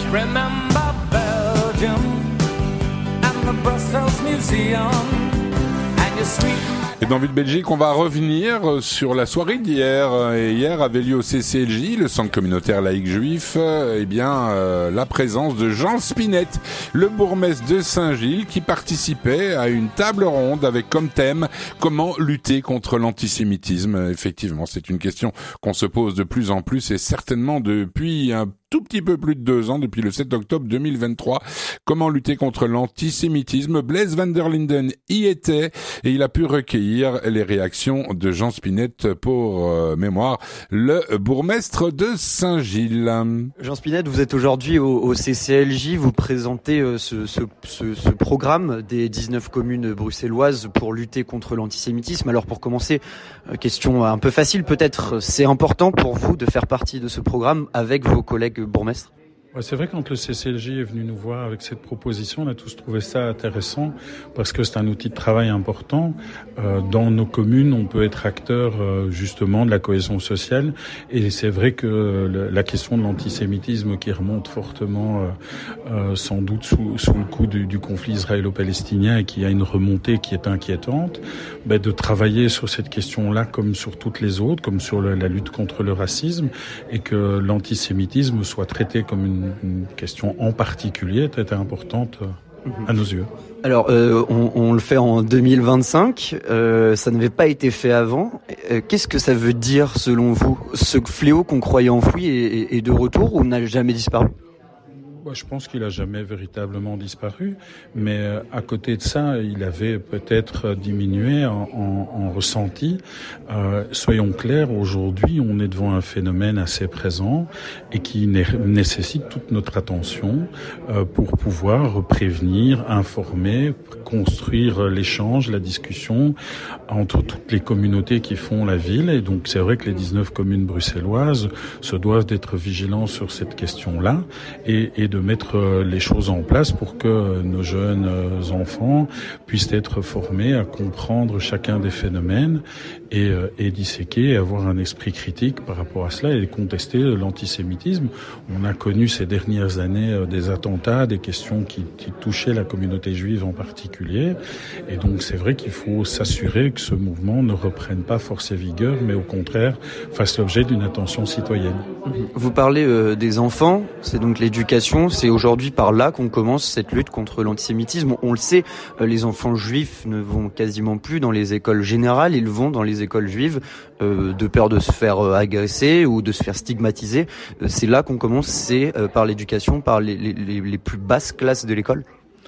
Remember Belgium and the Brussels Museum and your sweet. Et dans Vue de Belgique, on va revenir sur la soirée d'hier. Et hier avait lieu au CCLJ, le Centre communautaire laïque juif, la présence de Jean Spinette, le bourgmestre de Saint-Gilles, qui participait à une table ronde avec comme thème comment lutter contre l'antisémitisme. Effectivement, c'est une question qu'on se pose de plus en plus et certainement depuis un tout petit peu plus de 2 ans, depuis le 7 octobre 2023. Comment lutter contre l'antisémitisme? Blaise van der Linden y était et il a pu recueillir les réactions de Jean Spinette pour mémoire, le bourgmestre de Saint-Gilles. Jean Spinette, vous êtes aujourd'hui au CCLJ, vous présentez ce programme des 19 communes bruxelloises pour lutter contre l'antisémitisme. Alors pour commencer, question un peu facile peut-être, c'est important pour vous de faire partie de ce programme avec vos collègues bourgmestre? Ouais, c'est vrai, quand le CCLJ est venu nous voir avec cette proposition, on a tous trouvé ça intéressant parce que c'est un outil de travail important. Dans nos communes, on peut être acteur justement de la cohésion sociale et c'est vrai que la question de l'antisémitisme qui remonte fortement sans doute sous le coup du conflit israélo-palestinien et qui a une remontée qui est inquiétante, de travailler sur cette question-là comme sur toutes les autres, comme sur la lutte contre le racisme et que l'antisémitisme soit traité comme une question en particulier très importante à nos yeux. Alors, on le fait en 2025, ça n'avait pas été fait avant. Qu'est-ce que ça veut dire selon vous? Ce fléau qu'on croyait enfoui est de retour ou n'a jamais disparu? Je pense qu'il a jamais véritablement disparu, mais à côté de ça, il avait peut-être diminué en ressenti. Soyons clairs, aujourd'hui, on est devant un phénomène assez présent et qui nécessite toute notre attention pour pouvoir prévenir, informer, construire l'échange, la discussion entre toutes les communautés qui font la ville. Et donc, c'est vrai que les 19 communes bruxelloises se doivent d'être vigilants sur cette question-là et de mettre les choses en place pour que nos jeunes enfants puissent être formés à comprendre chacun des phénomènes et disséquer et avoir un esprit critique par rapport à cela et contester l'antisémitisme. On a connu ces dernières années des attentats, des questions qui touchaient la communauté juive en particulier. Et donc c'est vrai qu'il faut s'assurer que ce mouvement ne reprenne pas force et vigueur, mais au contraire fasse l'objet d'une attention citoyenne. Vous parlez des enfants, c'est donc l'éducation. C'est aujourd'hui par là qu'on commence cette lutte contre l'antisémitisme. On le sait, les enfants juifs ne vont quasiment plus dans les écoles générales, ils vont dans les écoles juives de peur de se faire agresser ou de se faire stigmatiser. C'est là qu'on commence, c'est par l'éducation, par les plus basses classes de l'école.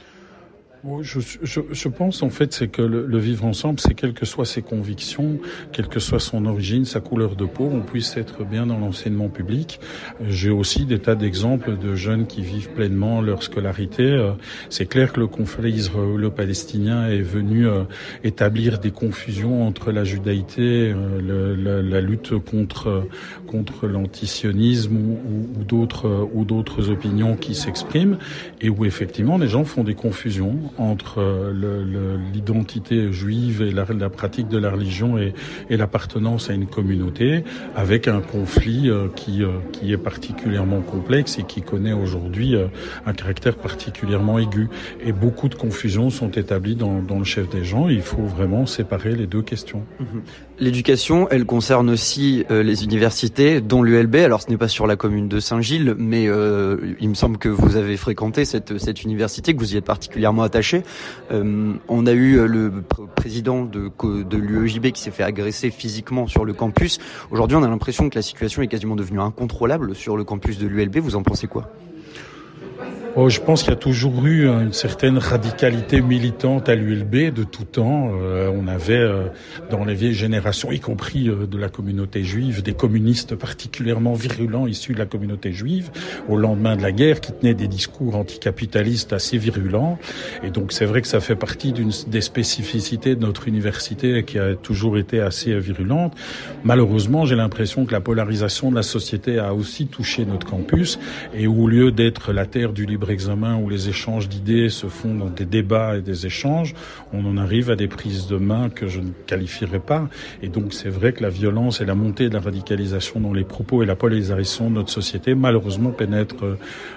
Je pense en fait c'est que le vivre ensemble, c'est quelles que soient ses convictions, quelle que soit son origine, sa couleur de peau, on puisse être bien dans l'enseignement public. J'ai aussi des tas d'exemples de jeunes qui vivent pleinement leur scolarité. C'est clair que le conflit israélo-palestinien est venu établir des confusions entre la judaïté, la lutte contre l'antisionisme ou d'autres opinions qui s'expriment et où effectivement les gens font des confusions entre l'identité juive et la pratique de la religion et l'appartenance à une communauté, avec un conflit qui est particulièrement complexe et qui connaît aujourd'hui un caractère particulièrement aigu. Et beaucoup de confusions sont établies dans le chef des gens. Il faut vraiment séparer les deux questions. L'éducation, elle concerne aussi les universités, dont l'ULB. Alors ce n'est pas sur la commune de Saint-Gilles, mais il me semble que vous avez fréquenté cette université, que vous y êtes particulièrement attaché. On a eu le président de l'UEJB qui s'est fait agresser physiquement sur le campus. Aujourd'hui, on a l'impression que la situation est quasiment devenue incontrôlable sur le campus de l'ULB. Vous en pensez quoi ? Je pense qu'il y a toujours eu une certaine radicalité militante à l'ULB de tout temps. On avait dans les vieilles générations, y compris de la communauté juive, des communistes particulièrement virulents issus de la communauté juive au lendemain de la guerre qui tenaient des discours anticapitalistes assez virulents. Et donc c'est vrai que ça fait partie des spécificités de notre université qui a toujours été assez virulente. Malheureusement, j'ai l'impression que la polarisation de la société a aussi touché notre campus et au lieu d'être la terre du libre libre examen où les échanges d'idées se font dans des débats et des échanges, on en arrive à des prises de main que je ne qualifierais pas. Et donc c'est vrai que la violence et la montée de la radicalisation dans les propos et la polarisation de notre société malheureusement pénètrent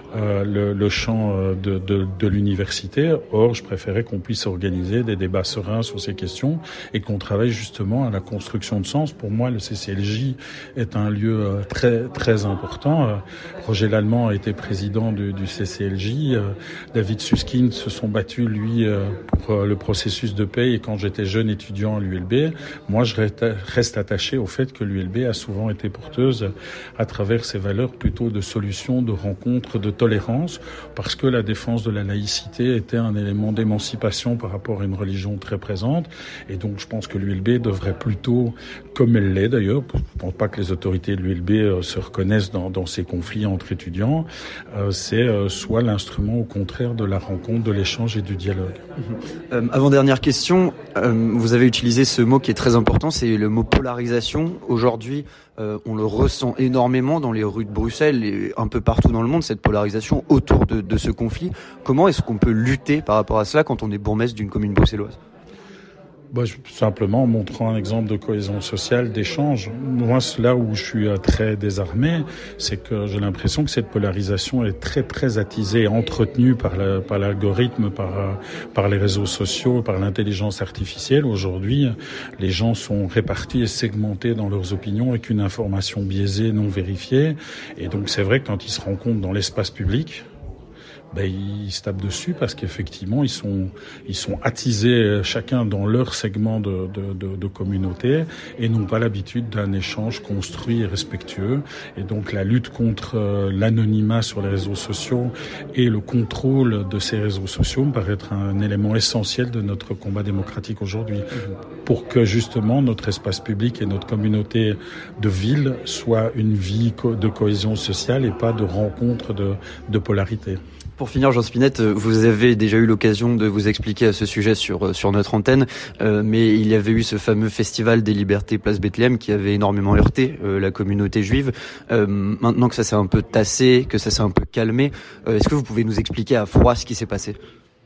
le champ de l'université. Or, je préférais qu'on puisse organiser des débats sereins sur ces questions et qu'on travaille justement à la construction de sens. Pour moi, le CCLJ est un lieu très très important. Roger Lallemand a été président du CCLJ. David Susskind se sont battus, lui, pour le processus de paix. Et quand j'étais jeune étudiant à l'ULB, moi, je reste attaché au fait que l'ULB a souvent été porteuse à travers ses valeurs plutôt de solutions, de rencontres, de tolérance, parce que la défense de la laïcité était un élément d'émancipation par rapport à une religion très présente. Et donc, je pense que l'ULB devrait plutôt, comme elle l'est d'ailleurs, je ne pense pas que les autorités de l'ULB se reconnaissent dans ces conflits entre étudiants, c'est soit l'instrument au contraire de la rencontre, de l'échange et du dialogue. Avant-dernière question, vous avez utilisé ce mot qui est très important, c'est le mot polarisation. Aujourd'hui, on le ressent énormément dans les rues de Bruxelles et un peu partout dans le monde, cette polarisation autour de ce conflit. Comment est-ce qu'on peut lutter par rapport à cela quand on est bourgmestre d'une commune bruxelloise ? Simplement en montrant un exemple de cohésion sociale, d'échange. Moi, là où je suis très désarmé, c'est que j'ai l'impression que cette polarisation est très très attisée, entretenue par l'algorithme, par les réseaux sociaux, par l'intelligence artificielle. Aujourd'hui, les gens sont répartis et segmentés dans leurs opinions avec une information biaisée, non vérifiée. Et donc c'est vrai que quand ils se rencontrent dans l'espace public, ils se tapent dessus parce qu'effectivement ils sont attisés chacun dans leur segment de communauté et n'ont pas l'habitude d'un échange construit et respectueux. Et donc la lutte contre l'anonymat sur les réseaux sociaux et le contrôle de ces réseaux sociaux me paraît être un élément essentiel de notre combat démocratique aujourd'hui, pour que justement notre espace public et notre communauté de ville soit une vie de cohésion sociale et pas de rencontre de polarité. Pour finir, Jean Spinette, vous avez déjà eu l'occasion de vous expliquer à ce sujet sur notre antenne, mais il y avait eu ce fameux festival des libertés Place Bethléem qui avait énormément heurté la communauté juive. Maintenant que ça s'est un peu tassé, que ça s'est un peu calmé, est-ce que vous pouvez nous expliquer à froid ce qui s'est passé ?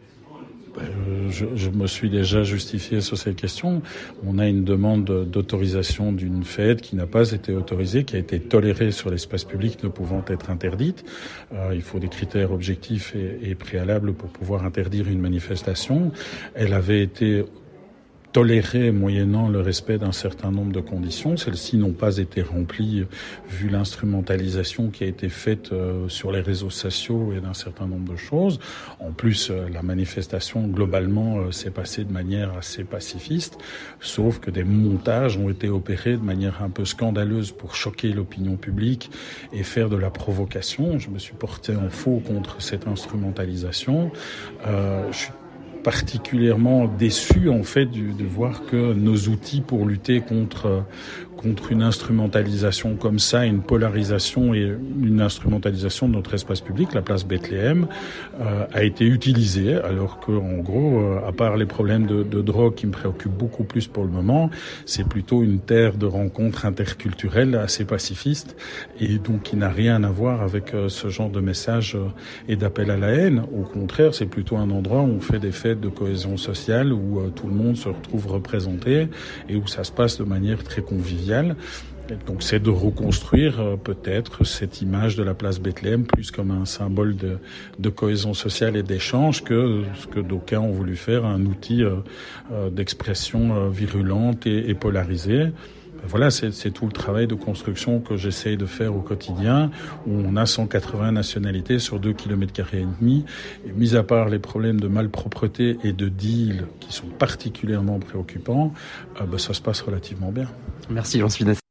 Je me suis déjà justifié sur cette question. On a une demande d'autorisation d'une fête qui n'a pas été autorisée, qui a été tolérée sur l'espace public, ne pouvant être interdite. Il faut des critères objectifs et préalables pour pouvoir interdire une manifestation. Elle avait été tolérée moyennant le respect d'un certain nombre de conditions. Celles-ci n'ont pas été remplies vu l'instrumentalisation qui a été faite sur les réseaux sociaux et d'un certain nombre de choses. En plus, la manifestation globalement s'est passée de manière assez pacifiste, sauf que des montages ont été opérés de manière un peu scandaleuse pour choquer l'opinion publique et faire de la provocation. Je me suis porté en faux contre cette instrumentalisation. Je suis particulièrement déçu en fait de voir que nos outils pour lutter contre une instrumentalisation comme ça, une polarisation et une instrumentalisation de notre espace public, la place Bethléem, a été utilisée, alors que en gros, à part les problèmes de drogue qui me préoccupent beaucoup plus pour le moment, c'est plutôt une terre de rencontres interculturelles assez pacifiste et donc qui n'a rien à voir avec ce genre de message et d'appel à la haine. Au contraire, c'est plutôt un endroit où on fait des fêtes de cohésion sociale, où tout le monde se retrouve représenté et où ça se passe de manière très conviviale. Donc c'est de reconstruire peut-être cette image de la place Bethléem plus comme un symbole de cohésion sociale et d'échange que ce que d'aucuns ont voulu faire un outil d'expression virulente et polarisée. Voilà, c'est tout le travail de construction que j'essaye de faire au quotidien, où on a 180 nationalités sur 2,5 km². Et mis à part les problèmes de malpropreté et de deal qui sont particulièrement préoccupants, ça se passe relativement bien. Merci Jean Spinette.